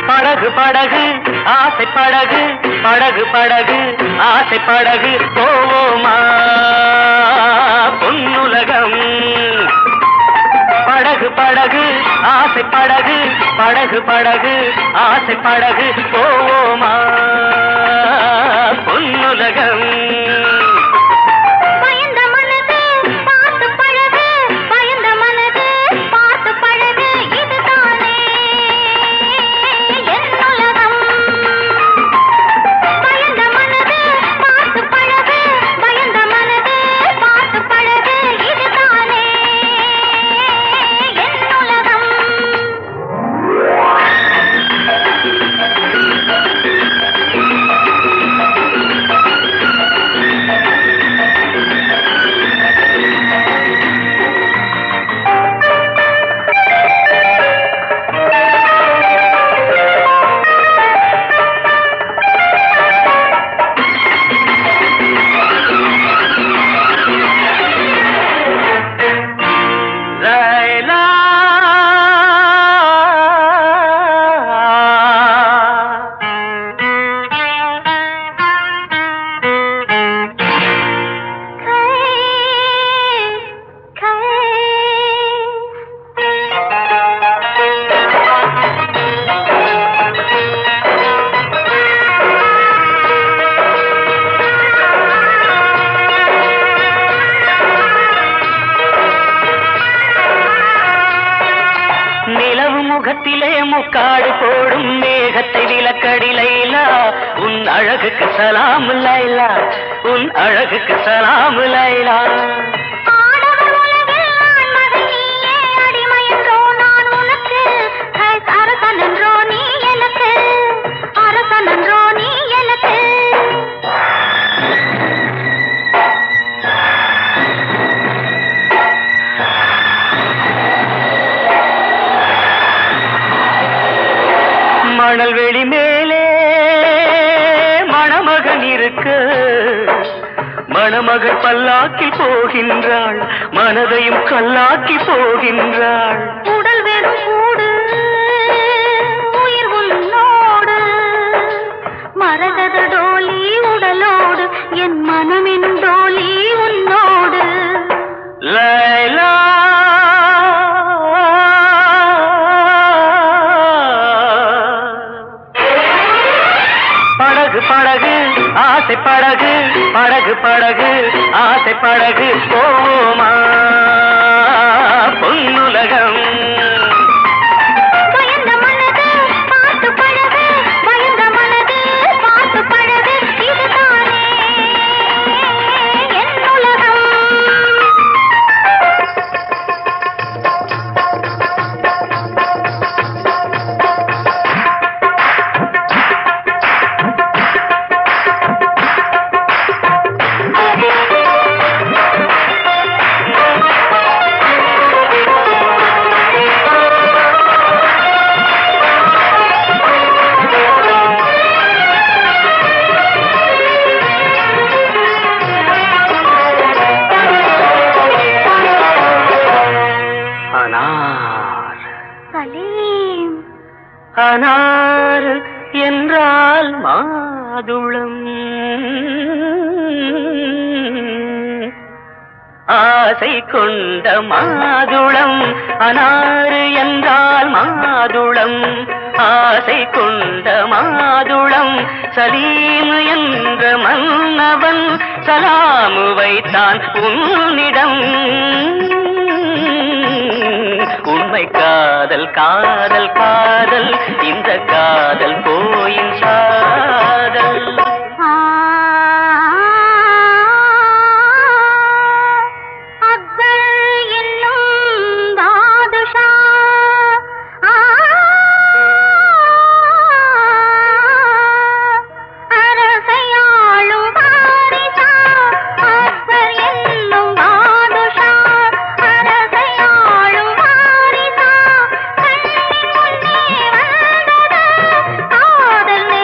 படகு படகு ஆசை படகு படகு படகு ஆசை படகு போவோமா பொன்னுலகம். படகு படகு ஆசை படகு படகு படகு ஆசை படகு போவோமா பொன்னுலகம். முகத்திலே முக்காடு போடும் மேகத்தை விலக்கடி லைலா, உன் அழகுக்கு சலாம் லைலா, உன் அழகுக்கு சலாம் லைலா. மணல் வெளி மேலே மணமகன் இருக்க, மணமகள் பல்லாக்கில் போகின்றாள், மனதையும் கல்லாக்கி போகின்றாள். உடல் வெறும் கூடு, உயிர் உன்னோடு, மரகத டோலி உடலோடு, என் மனமின் டோலி உன்னோடு. லைலா படகு ஆசை படகு படகு படகு ஆசை படகு போவோமா பொன்னுலகம். பயந்த மனது பார்த்து பழகு, பயந்த மனது பார்த்து பழகு, இதுதானே என் உலகம். அனார் என்றால் மாதுளம், ஆசை கொண்ட மாதுளம். அனார் என்றால் மாதுளம், ஆசை கொண்ட மாதுளம். சலீம் என்ற மன்னவன் சலாமு வைத்தான் உன்னிடம். உண்மை காதல் காதல் காதல், இந்த காதல் போயின் சாதல். அக்பர் என்னும் பாதுஷா, அரசையாளும் வாரிசா. அக்பர் என்னும் பாதுஷா, அரசையாளும் வாரிசா. கண்ணின் முன்னே வந்தது காதல்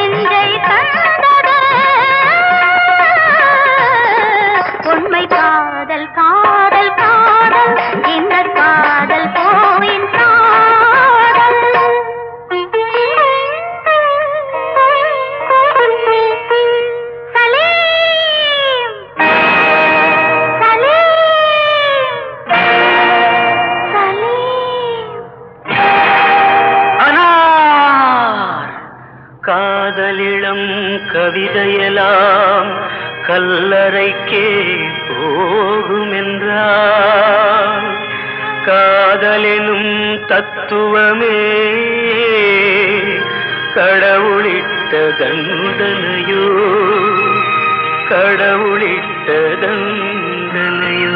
காதலிளம் கவிதையெல்லாம் கல்லறைக்கே போகும் என்றால் காதலெனும் தத்துவமே கடவுளிட்ட தண்டனையோ கடவுளிட்ட தண்டனையோ.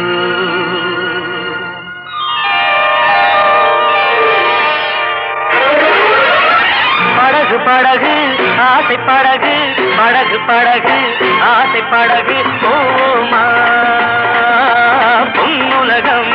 படகு படகு ஆசை படகு படகு படகு ஆசை படகு போமா பொன்னுலகம்